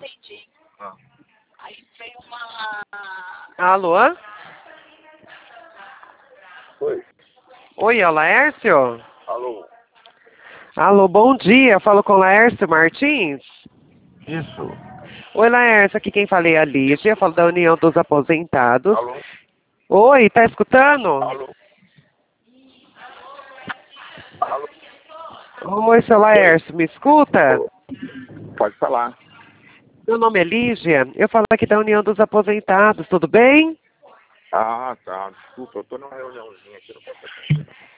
Ah. Alô? Oi. Oi, é o Laércio? Alô. Alô, bom dia. Falo com o Laércio Martins. Isso. Oi, Laércio. Aqui quem fala é a Lígia. Falo da União dos Aposentados. Alô. Oi, tá escutando? Alô. Alô. Oi, seu Oi. Laércio. Me escuta? Ô, pode falar. Meu nome é Lígia. Eu falo aqui da União dos Aposentados. Tudo bem? Ah, tá. Desculpa, eu tô numa reuniãozinha aqui, não posso atender.